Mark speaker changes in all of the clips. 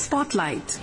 Speaker 1: Spotlight.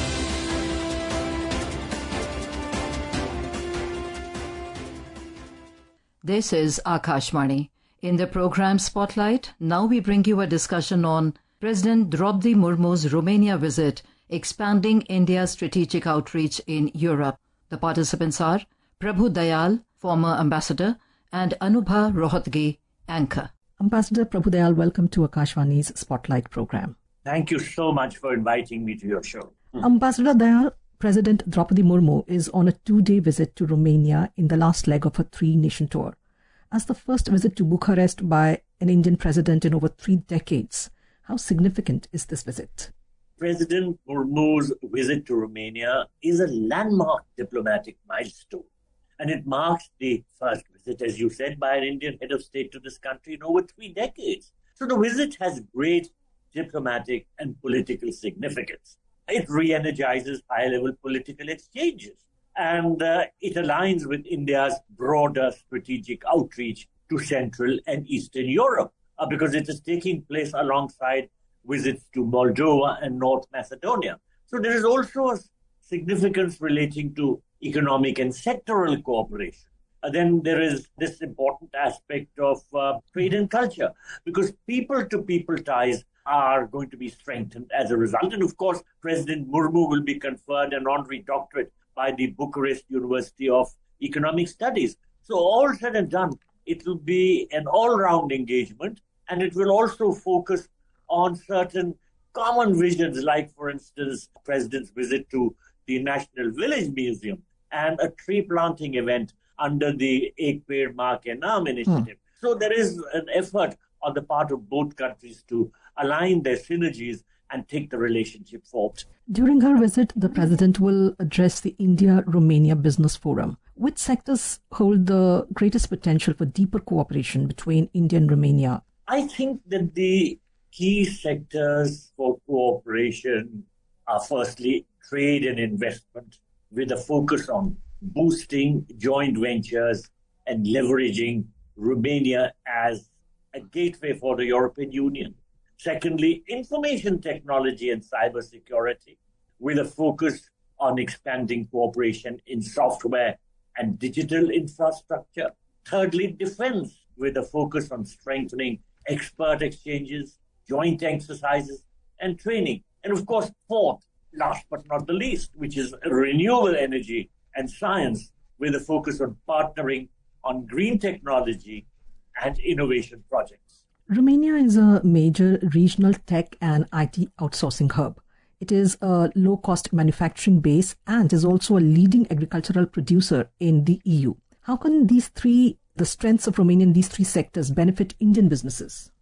Speaker 2: This is Akashvani. In the program Spotlight, now we bring you a discussion on President Draupadi Murmu's Romania visit, expanding India's strategic outreach in Europe. The participants are Prabhu Dayal, former ambassador, and Anubha Rohatgi, anchor.
Speaker 3: Ambassador Prabhu Dayal, welcome to Akashvani's Spotlight program.
Speaker 4: Thank you so much for inviting me to your show.
Speaker 3: Ambassador Dayal, President Draupadi Murmu is on a 2-day visit to Romania in the last leg of her 3-nation tour. As the first visit to Bucharest by an Indian president in over 3 decades, how significant is this visit?
Speaker 4: President Murmu's visit to Romania is a landmark diplomatic milestone. And it marks the first visit, as you said, by an Indian head of state to this country in over 3 decades. So the visit has great diplomatic and political significance. It re-energizes high-level political exchanges. And it aligns with India's broader strategic outreach to Central and Eastern Europe, because it is taking place alongside visits to Moldova and North Macedonia. So there is also a significance relating to economic and sectoral cooperation. Then there is this important aspect of trade and culture, because people-to-people ties are going to be strengthened as a result. And of course, President Murmu will be conferred an honorary doctorate by the Bucharest University of Economic Studies. So all said and done, it will be an all-round engagement, and it will also focus on certain common visions, like, for instance, the President's visit to the National Village Museum and a tree planting event under the Ek Ped Maa Ke Naam initiative. So there is an effort on the part of both countries to align their synergies and take the relationship forward.
Speaker 3: During her visit, the President will address the India-Romania Business Forum. Which sectors hold the greatest potential for deeper cooperation between India and Romania?
Speaker 4: I think that the key sectors for cooperation are firstly trade and investment, with a focus on boosting joint ventures and leveraging Romania as a gateway for the European Union. Secondly, information technology and cybersecurity, with a focus on expanding cooperation in software and digital infrastructure. Thirdly, defense, with a focus on strengthening expert exchanges, joint exercises, and training. And of course, fourth, last but not the least, which is renewable energy and science, with a focus on partnering on green technology and innovation projects.
Speaker 3: Romania is a major regional tech and IT outsourcing hub. It is a low-cost manufacturing base and is also a leading agricultural producer in the EU. How can the strengths of Romania in these 3 sectors benefit Indian businesses?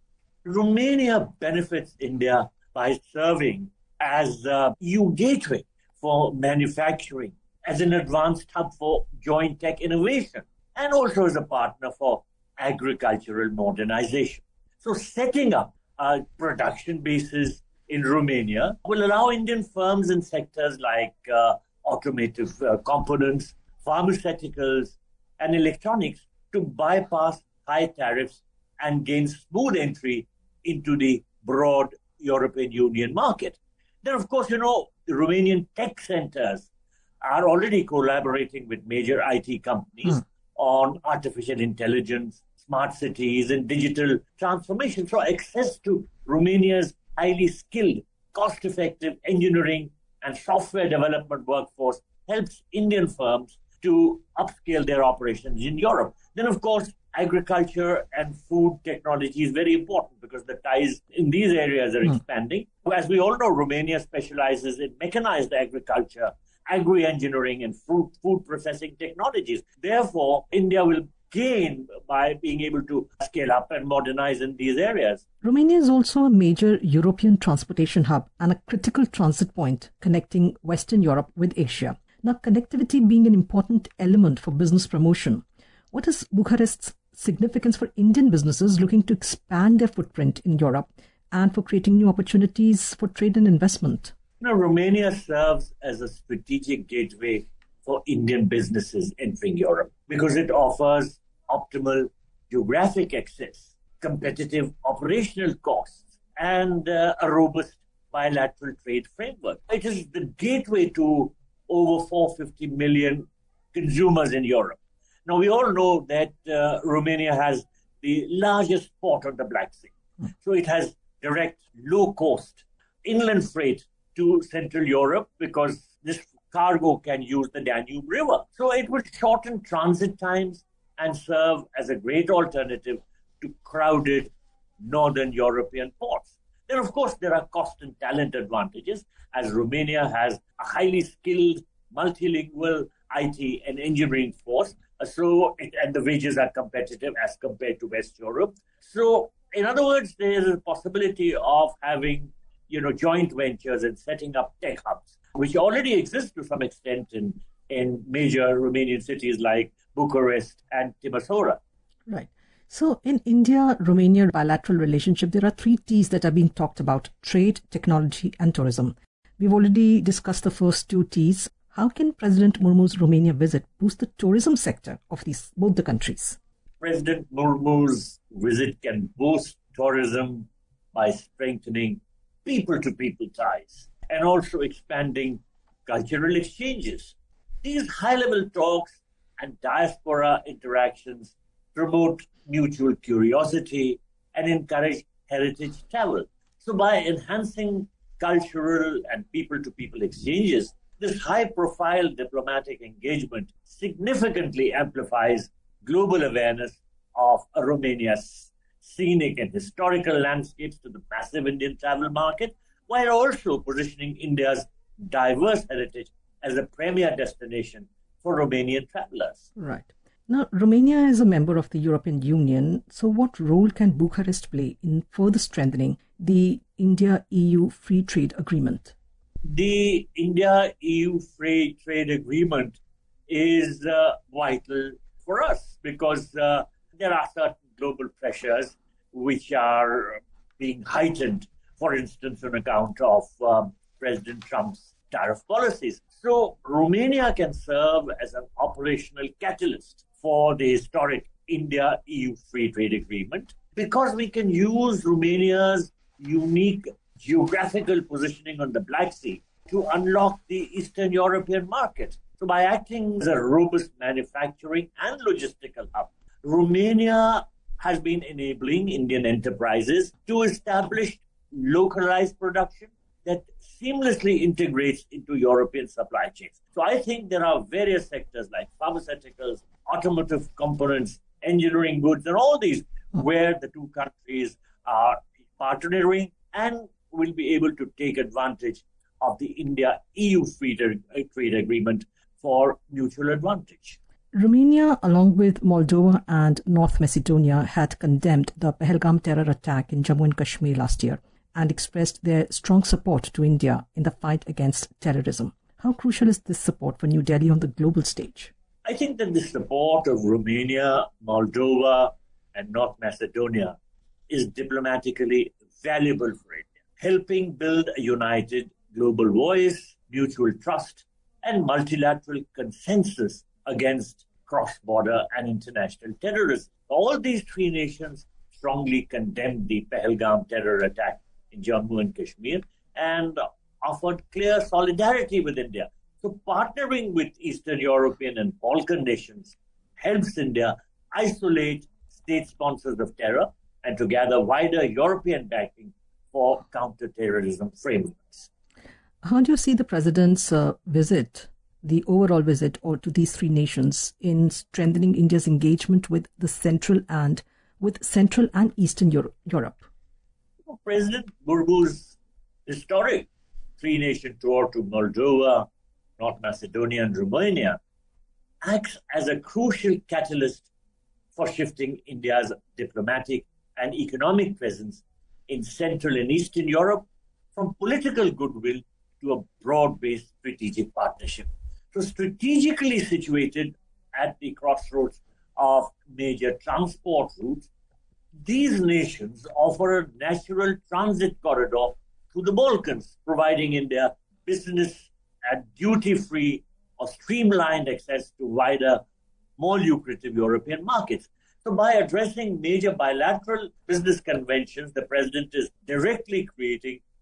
Speaker 4: Romania benefits India by serving as the EU gateway for manufacturing, as an advanced hub for joint tech innovation, and also as a partner for agricultural modernization. So setting up a production bases in Romania will allow Indian firms in sectors like automotive components, pharmaceuticals, and electronics to bypass high tariffs and gain smooth entry into the broad European Union market. Then, of course, the Romanian tech centers are already collaborating with major IT companies on artificial intelligence, smart cities, and digital transformation. So access to Romania's highly skilled, cost-effective engineering and software development workforce helps Indian firms to upscale their operations in Europe. Then, of course, agriculture and food technology is very important because the ties in these areas are expanding. As we all know, Romania specializes in mechanized agriculture, agri-engineering, and food processing technologies. Therefore, India will gain by being able to scale up and modernize in these areas.
Speaker 3: Romania is also a major European transportation hub and a critical transit point connecting Western Europe with Asia. Now, connectivity being an important element for business promotion, what is Bucharest's significance for Indian businesses looking to expand their footprint in Europe and for creating new opportunities for trade and investment?
Speaker 4: Romania serves as a strategic gateway for Indian businesses entering Europe because it offers optimal geographic access, competitive operational costs, and a robust bilateral trade framework. It is the gateway to over 450 million consumers in Europe. Now, we all know that Romania has the largest port on the Black Sea. So it has direct, low-cost inland freight to Central Europe because this cargo can use the Danube River. So it will shorten transit times and serve as a great alternative to crowded Northern European ports. Then, of course, there are cost and talent advantages, as Romania has a highly skilled, multilingual IT and engineering force. And the wages are competitive as compared to West Europe. So, in other words, there is a possibility of having, joint ventures and setting up tech hubs, which already exist to some extent in major Romanian cities like Bucharest and Timisoara.
Speaker 3: Right. So in India-Romania bilateral relationship, there are 3 T's that are being talked about: trade, technology, and tourism. We've already discussed the first 2 T's. How can President Murmu's Romania visit boost the tourism sector of both the countries?
Speaker 4: President Murmu's visit can boost tourism by strengthening people-to-people ties and also expanding cultural exchanges. These high-level talks and diaspora interactions promote mutual curiosity and encourage heritage travel. So by enhancing cultural and people-to-people exchanges, this high-profile diplomatic engagement significantly amplifies global awareness of Romania's scenic and historical landscapes to the massive Indian travel market, while also positioning India's diverse heritage as a premier destination for Romanian travelers.
Speaker 3: Right. Now, Romania is a member of the European Union, so what role can Bucharest play in further strengthening the India-EU Free Trade Agreement?
Speaker 4: The India-EU Free Trade Agreement is vital for us because there are certain global pressures which are being heightened, for instance, on account of President Trump's tariff policies. So Romania can serve as an operational catalyst for the historic India-EU Free Trade Agreement because we can use Romania's unique geographical positioning on the Black Sea to unlock the Eastern European market. So by acting as a robust manufacturing and logistical hub, Romania has been enabling Indian enterprises to establish localized production that seamlessly integrates into European supply chains. So I think there are various sectors like pharmaceuticals, automotive components, engineering goods, and all these where the two countries are partnering and will be able to take advantage of the India-EU Free Trade Agreement for mutual advantage.
Speaker 3: Romania, along with Moldova and North Macedonia, had condemned the Pahalgam terror attack in Jammu and Kashmir last year and expressed their strong support to India in the fight against terrorism. How crucial is this support for New Delhi on the global stage?
Speaker 4: I think that the support of Romania, Moldova, and North Macedonia is diplomatically valuable for India, helping build a united global voice, mutual trust, and multilateral consensus against cross-border and international terrorism. All these 3 nations strongly condemned the Pahalgam terror attack in Jammu and Kashmir and offered clear solidarity with India. So partnering with Eastern European and Balkan nations helps India isolate state sponsors of terror and to gather wider European backing for counter-terrorism frameworks.
Speaker 3: How do you see the president's visit, the overall visit to these 3 nations, in strengthening India's engagement with Central and Eastern Europe?
Speaker 4: President Murmu's historic 3-nation tour to Moldova, North Macedonia, and Romania acts as a crucial catalyst for shifting India's diplomatic and economic presence in Central and Eastern Europe from political goodwill to a broad-based strategic partnership. So strategically situated at the crossroads of major transport routes, these nations offer a natural transit corridor to the Balkans, providing India business and duty-free or streamlined access to wider, more lucrative European markets. So by addressing major bilateral business conventions, the president is directly creating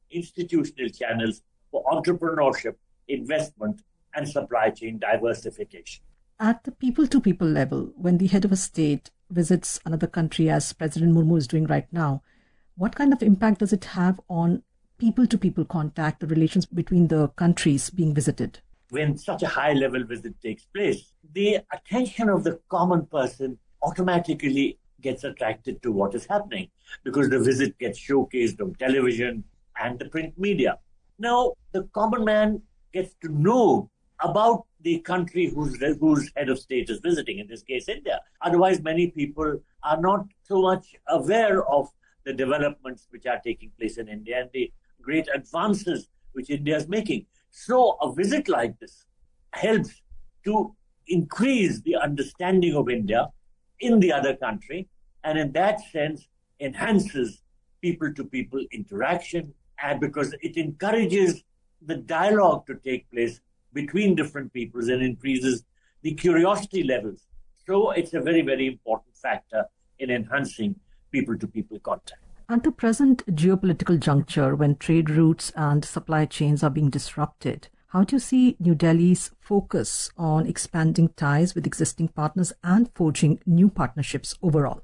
Speaker 4: institutional channels for entrepreneurship, investment, and supply chain diversification.
Speaker 3: At the people-to-people level, when the head of a state visits another country, as President Murmu is doing right now, what kind of impact does it have on people-to-people contact, the relations between the countries being visited?
Speaker 4: When such a high-level visit takes place, the attention of the common person automatically gets attracted to what is happening because the visit gets showcased on television and the print media. Now, the common man gets to know about the country whose head of state is visiting, in this case, India. Otherwise, many people are not so much aware of the developments which are taking place in India and the great advances which India is making. So a visit like this helps to increase the understanding of India in the other country, and in that sense enhances people-to-people interaction, and because it encourages the dialogue to take place between different peoples and increases the curiosity levels. So it's a very, very important factor in enhancing people-to-people contact.
Speaker 3: At the present geopolitical juncture, when trade routes and supply chains are being disrupted, how do you see New Delhi's focus on expanding ties with existing partners and forging new partnerships overall?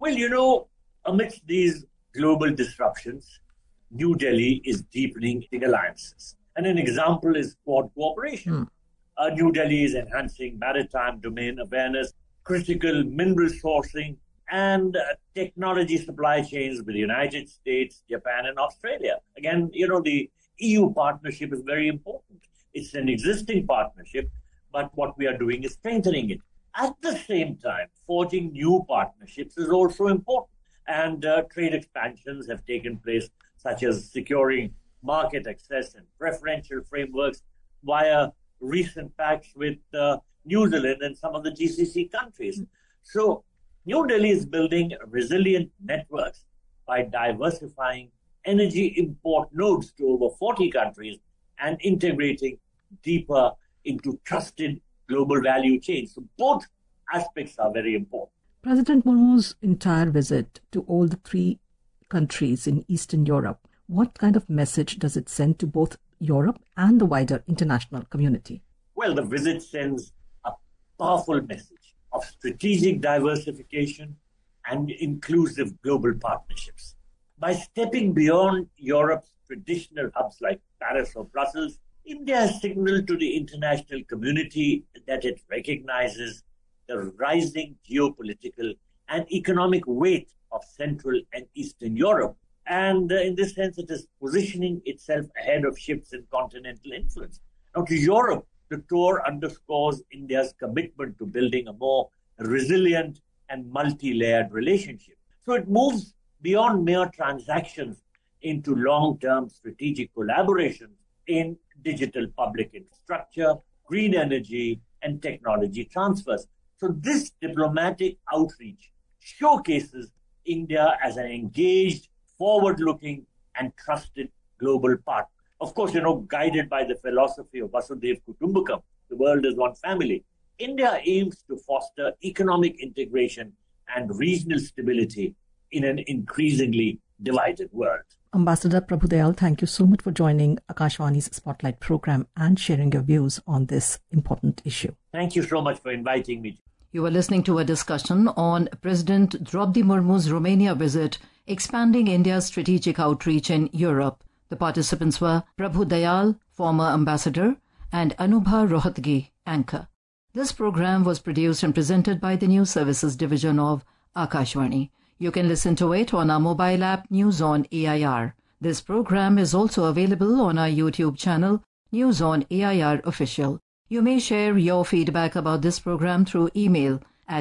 Speaker 4: Well, amidst these global disruptions, New Delhi is deepening alliances. And an example is Quad cooperation. New Delhi is enhancing maritime domain awareness, critical mineral sourcing, and technology supply chains with the United States, Japan, and Australia. Again, the EU partnership is very important. It's an existing partnership, but what we are doing is strengthening it. At the same time, forging new partnerships is also important. And trade expansions have taken place, such as securing market access and preferential frameworks via recent pacts with New Zealand and some of the GCC countries. So New Delhi is building resilient networks by diversifying energy import nodes to over 40 countries and integrating deeper into trusted global value chains. So both aspects are very important.
Speaker 3: President Murmu's entire visit to all the three countries in Eastern Europe, what kind of message does it send to both Europe and the wider international community?
Speaker 4: Well, the visit sends a powerful message of strategic diversification and inclusive global partnerships. By stepping beyond Europe's traditional hubs like Paris or Brussels, India has signaled to the international community that it recognizes the rising geopolitical and economic weight of Central and Eastern Europe. And in this sense, it is positioning itself ahead of shifts in continental influence. Now, to Europe, the tour underscores India's commitment to building a more resilient and multi-layered relationship. So it moves beyond mere transactions into long-term strategic collaborations in digital public infrastructure, green energy, and technology transfers. So this diplomatic outreach showcases India as an engaged, forward-looking, and trusted global partner. Of course, guided by the philosophy of Vasudhaiva Kutumbakam, the world is one family, India aims to foster economic integration and regional stability in an increasingly divided world.
Speaker 3: Ambassador Prabhu Dayal, thank you so much for joining Akashvani's Spotlight program and sharing your views on this important issue.
Speaker 4: Thank you so much for inviting me.
Speaker 2: You were listening to a discussion on President Draupadi Murmu's Romania visit, expanding India's strategic outreach in Europe. The participants were Prabhu Dayal, former ambassador, and Anubha Rohatgi, anchor. This program was produced and presented by the News Services Division of Akashvani. You can listen to it on our mobile app News on AIR. This program is also available on our YouTube channel, News on AIR Official. You may share your feedback about this program through email at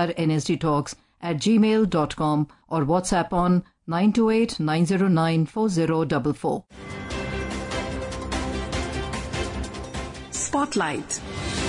Speaker 2: airnsdtalks@gmail.com or WhatsApp on 928-909-4044.
Speaker 1: Spotlight.